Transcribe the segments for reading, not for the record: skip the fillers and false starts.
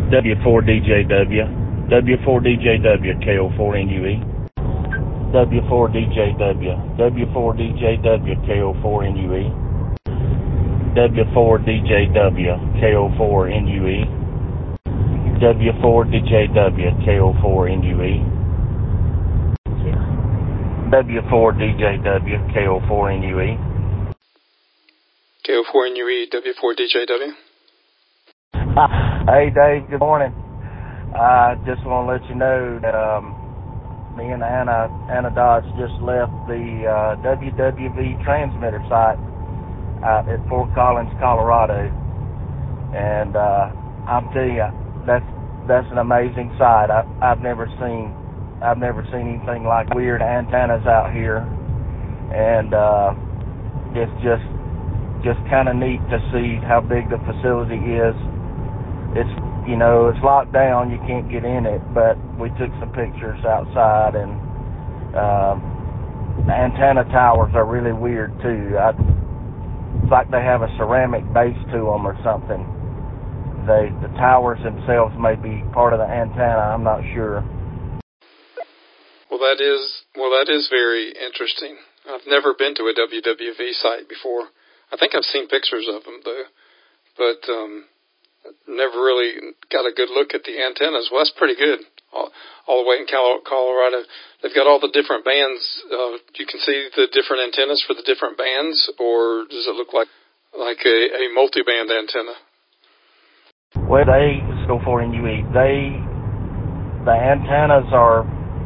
W4DJW, W4DJW, KO4NUE, W4DJW, W4DJW, KO4NUE, W4DJW, KO4NUE, W4DJW, KO4NUE, W4DJW, KO4NUE. KO4NUE, W4DJW. Hey Dave, good morning. I just want to let you know that me and Anna Dodge just left the WWV transmitter site out at Fort Collins, Colorado, and I'm telling you, that's an amazing sight. I've never seen anything like weird antennas out here, and it's just kind of neat to see how big the facility is. It's locked down, you can't get in it, but we took some pictures outside, and the antenna towers are really weird too. It's like they have a ceramic base to them or something. The towers themselves may be part of the antenna, I'm not sure. Well, that is very interesting. I've never been to a WWV site before. I think I've seen pictures of them though, but never really got a good look at the antennas. Well, that's pretty good. All the way in Colorado, they've got all the different bands. You can see the different antennas for the different bands, or does it look like a multi-band antenna? Well, they go for NUE. The antennas are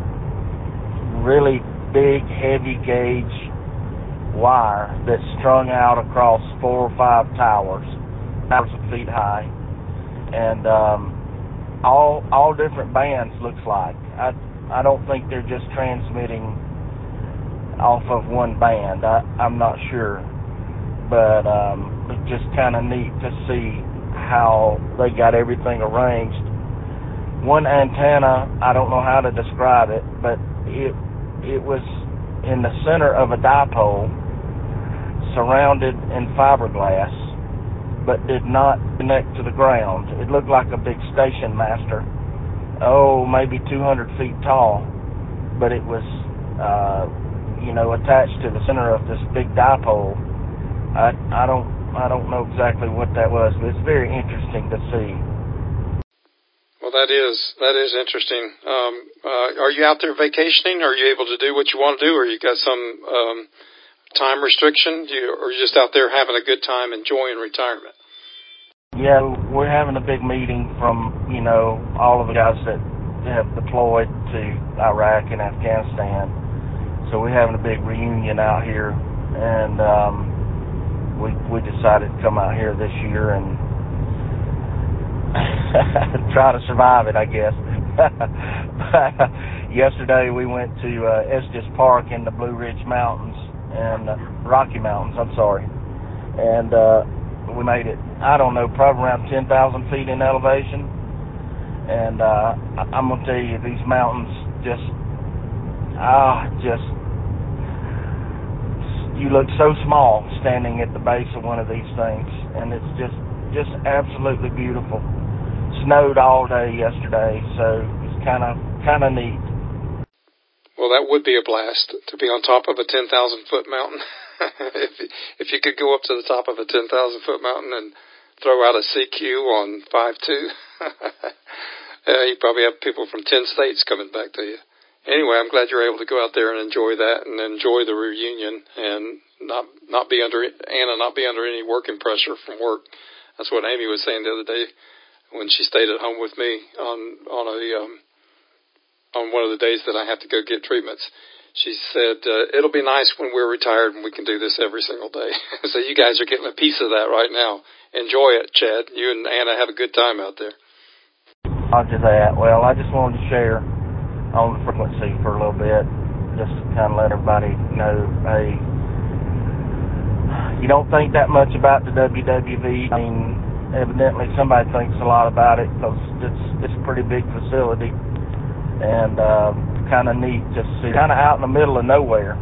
really big, heavy gauge wire that's strung out across 4 or 5 towers, thousands of feet high. And all different bands, looks like. I don't think they're just transmitting off of one band. I'm not sure, but it's just kind of neat to see how they got everything arranged. One antenna, I don't know how to describe it, but it was in the center of a dipole, surrounded in fiberglass, but did not connect to the ground. It looked like a big station master, maybe 200 feet tall, but it was, attached to the center of this big dipole. I don't know exactly what that was, but it's very interesting to see. Well, that is interesting. Are you out there vacationing? Are you able to do what you want to do, or you got some time restriction, or you're just out there having a good time enjoying retirement? Yeah, we're having a big meeting from, all of the guys that have deployed to Iraq and Afghanistan. So we're having a big reunion out here, and we decided to come out here this year and try to survive it, I guess. Yesterday we went to Estes Park in the Blue Ridge Mountains, and Rocky Mountains, and we made it, I don't know, probably around 10,000 feet in elevation, and I'm going to tell you, these mountains you look so small standing at the base of one of these things, and it's just absolutely beautiful. Snowed all day yesterday, so it's kind of neat. Well, that would be a blast to be on top of a 10,000-foot mountain. if you could go up to the top of a 10,000-foot mountain and throw out a CQ on 5.2, you probably have people from 10 states coming back to you. Anyway, I'm glad you're able to go out there and enjoy that and enjoy the reunion and not be under any working pressure from work. That's what Amy was saying the other day when she stayed at home with me on one of the days that I have to go get treatments. She said, it'll be nice when we're retired and we can do this every single day. So you guys are getting a piece of that right now. Enjoy it, Chad. You and Anna have a good time out there. Roger that. Well, I just wanted to share on the frequency for a little bit, just to kind of let everybody know, hey, you don't think that much about the WWV. I mean, evidently somebody thinks a lot about it, because it's a pretty big facility. And kind of neat to see, kind of out in the middle of nowhere,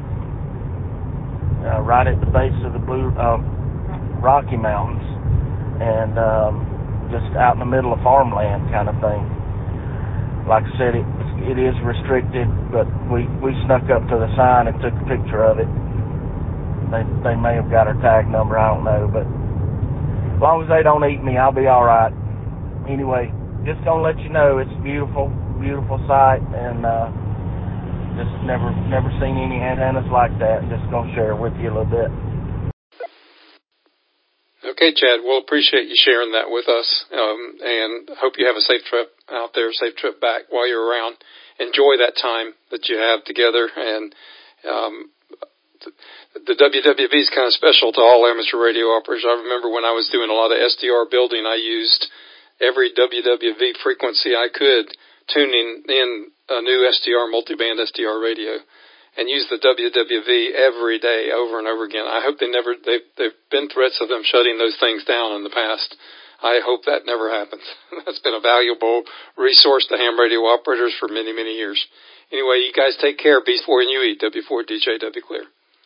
right at the base of the Rocky Mountains, and just out in the middle of farmland kind of thing. Like I said, it is restricted, but we snuck up to the sign and took a picture of it. They may have got our tag number, I don't know, but as long as they don't eat me, I'll be all right. Anyway, just gonna let you know it's a beautiful, beautiful sight, and just never seen any antennas like that. Just gonna share it with you a little bit. Okay, Chad, we'll appreciate you sharing that with us, and hope you have a safe trip out there, safe trip back while you're around. Enjoy that time that you have together, and the WWV is kind of special to all amateur radio operators. I remember when I was doing a lot of SDR building, I used every WWV frequency I could, tuning in a new SDR, multiband SDR radio, and use the WWV every day over and over again. I hope they've been threats of them shutting those things down in the past. I hope that never happens. That's been a valuable resource to ham radio operators for many, many years. Anyway, you guys take care. B4NUE, W4DJ, Clear.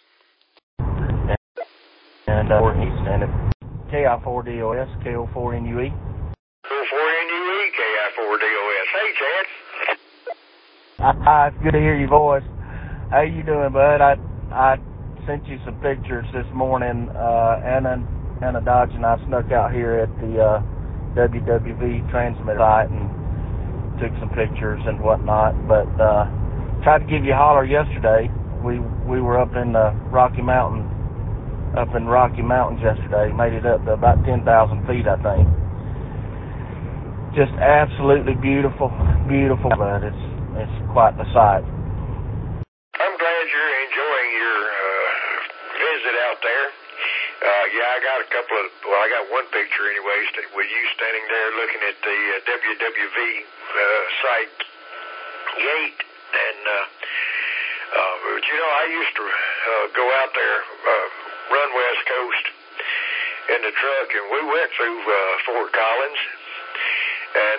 And we're standing KI4DOS, KO4NUE. KO4NUE, KI4DOS. Hey, Chad. Hi, it's good to hear your voice. How you doing, bud? I sent you some pictures this morning. Anna Dodge and I snuck out here at the WWV transmitter site and took some pictures and whatnot. But tried to give you a holler yesterday. We were up in the Rocky Mountains yesterday. Made it up to about 10,000 feet, I think. Just absolutely beautiful, but it's quite the sight. I'm glad you're enjoying your visit out there. I got I got one picture anyways with you standing there looking at the WWV site gate. And, but I used to go out there, run West Coast in the truck, and we went through Fort Collins and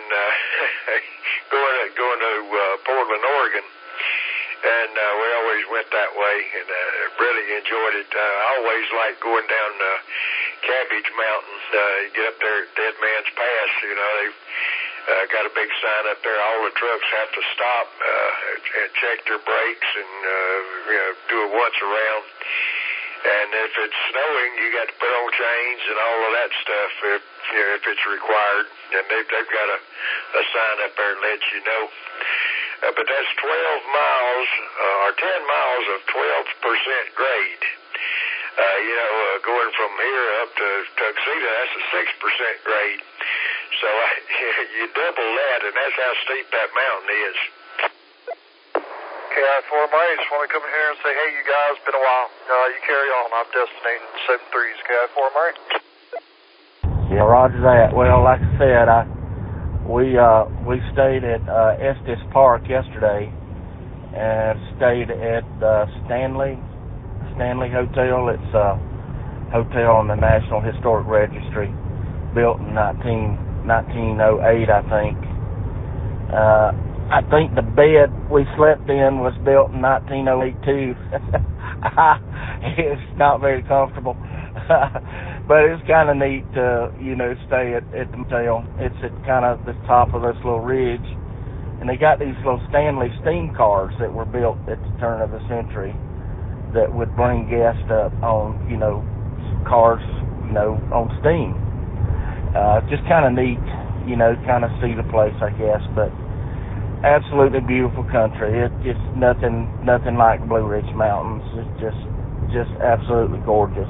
going to Portland, Oregon. And we always went that way, and really enjoyed it. I always liked going down Cabbage Mountain. You get up there at Dead Man's Pass, they've got a big sign up there. All the trucks have to stop and check their brakes and do a once around. And if it's snowing, you got to put on chains and all of that stuff if it's required. And they've got a sign up there that lets you know. But that's 12 miles or 10 miles of 12% grade. Going from here up to Tuxedo, that's a 6% grade. So you double that, and that's how steep that mountain is. KI4 Murray, just want to come in here and say, hey, you guys, been a while. You carry on. I'm Destination 73's KI4 Murray. Yeah, roger that. Well, like I said, we stayed at Estes Park yesterday and stayed at Stanley Hotel. It's a hotel on the National Historic Registry, built in 1908, I think. I think the bed we slept in was built in 1908 too. It's not very comfortable. But it's kind of neat to, stay at the motel. It's at kind of the top of this little ridge. And they got these little Stanley steam cars that were built at the turn of the century that would bring guests up on, cars, on steam. Just kind of neat, kind of see the place, I guess. But absolutely beautiful country. It's just nothing like Blue Ridge Mountains. It's just absolutely gorgeous.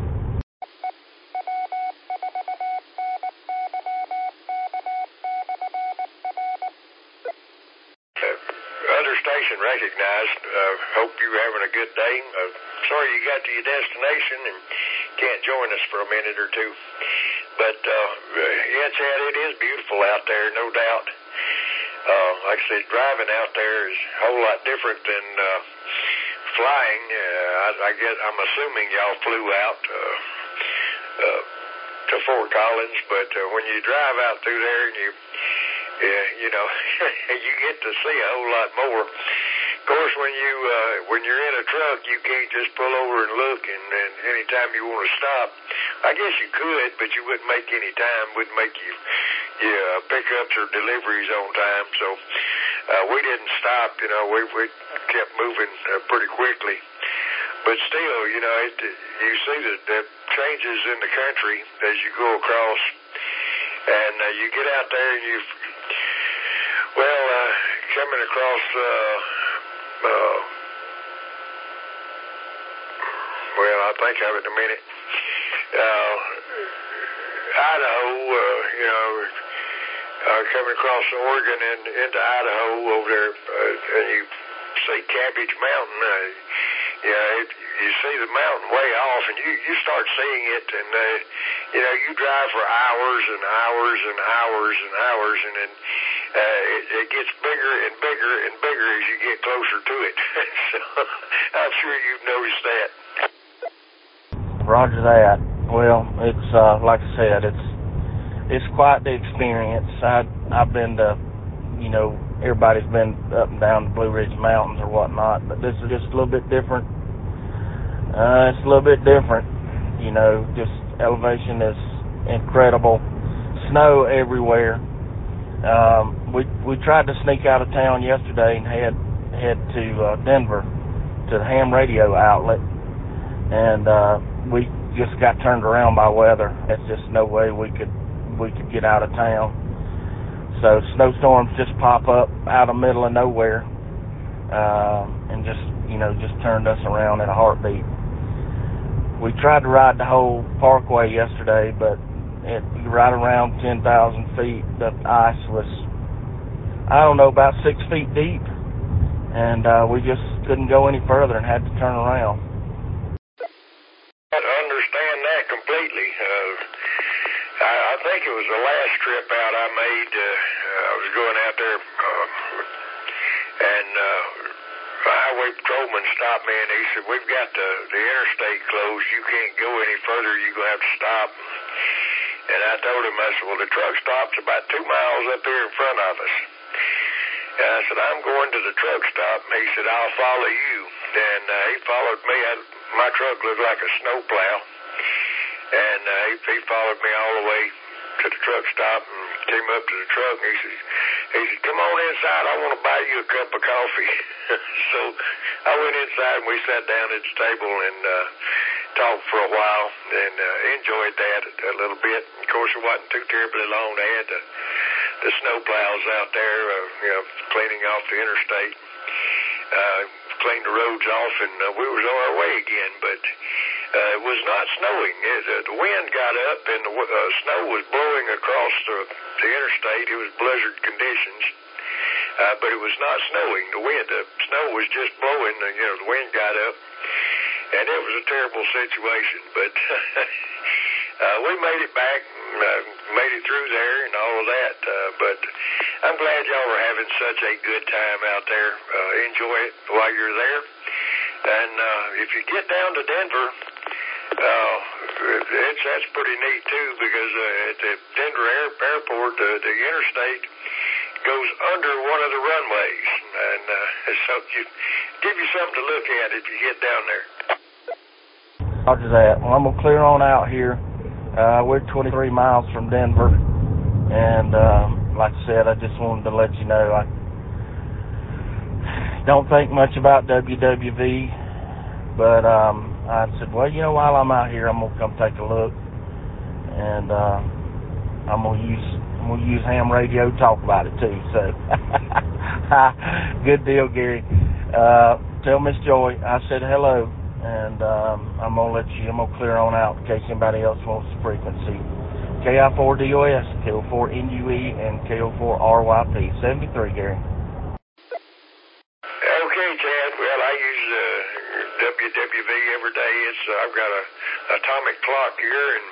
Station recognized. Hope you're having a good day. Sorry you got to your destination and can't join us for a minute or two. But Chad, it is beautiful out there, no doubt. Like I said, driving out there is a whole lot different than flying. I'm assuming y'all flew out to Fort Collins, but when you drive out through there and you get to see a whole lot more. Of course, when you're in a truck, you can't just pull over and look, and anytime you want to stop, I guess you could, but you wouldn't make any time. Wouldn't make you pickups or deliveries on time. So we didn't stop. We kept moving pretty quickly. But still, you see the changes in the country as you go across, and you get out there and coming across. I'll think of it in a minute. Idaho, coming across Oregon and into Idaho over there, and you see Cabbage Mountain. You see the mountain way off, and you start seeing it, and you drive for hours and hours and hours and hours, and then it gets bigger and bigger and bigger as you get closer to it. So I'm sure you've noticed that. Roger that. Well, it's like I said, it's quite the experience. I've been to, everybody's been up and down the Blue Ridge Mountains or whatnot, but this is just a little bit different. It's a little bit different. Just elevation is incredible. Snow everywhere. We tried to sneak out of town yesterday and head to Denver to the ham radio outlet, and we just got turned around by weather. There's just no way we could get out of town. So snowstorms just pop up out of the middle of nowhere, and just turned us around in a heartbeat. We tried to ride the whole parkway yesterday, but right around 10,000 feet, the ice was, about 6 feet deep, and we just couldn't go any further and had to turn around. I understand that completely. I think it was the last trip out I made. I was going out there, and the highway patrolman stopped me, and he said, "We've got the interstate closed. You can't go any further. You're going to have to stop." And I told him, I said, "Well, the truck stop's about 2 miles up here in front of us." And I said, "I'm going to the truck stop." And he said, "I'll follow you." And he followed me. My truck looked like a snowplow. And he followed me all the way to the truck stop and came up to the truck. And he said, "Come on inside. I want to buy you a cup of coffee." So I went inside and we sat down at the table and talked for a while and enjoyed that a little bit. Of course, it wasn't too terribly long. They had the snow plows out there, cleaning off the interstate, cleaned the roads off, and we was on our way again. But it was not snowing. The wind got up, and the snow was blowing across the interstate. It was blizzard conditions, but it was not snowing. The snow was just blowing. The wind got up, and it was a terrible situation. But we made it back, made it through there, and all of that. But I'm glad y'all were having such a good time out there. Enjoy it while you're there. And if you get down to Denver, that's pretty neat too, because at the Denver airport, the interstate goes under one of the runways, and so give you something to look at if you get down there. Roger that. Well, I'm gonna clear on out here. We're 23 miles from Denver, and like I said, I just wanted to let you know I don't think much about WWV, but I said, well, while I'm out here, I'm gonna come take a look, and I'm gonna use ham radio to talk about it too. So good deal, Gary. Tell Miss Joy I said hello, and I'm gonna clear on out in case anybody else wants the frequency. KI4DOS, KO4NUE, and KO4RYP. 73, Gary. Okay, Chad. Well, I use WWV every day. I've got a atomic clock here, and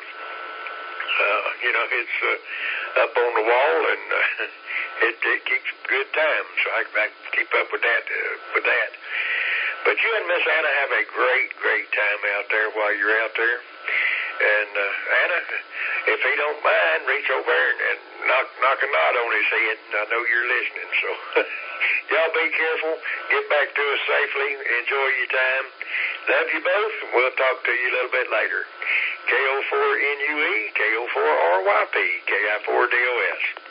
it's up on the wall, and it keeps good time. So I keep up with that. But you and Miss Anna have a great time out there while you're out there. And Anna, if he don't mind, reach over and knock a knot on his head. I know you're listening, so y'all be careful. Get back to us safely. Enjoy your time. Love you both, and we'll talk to you a little bit later. KO4NUE, KO4RYP, KI4DOS.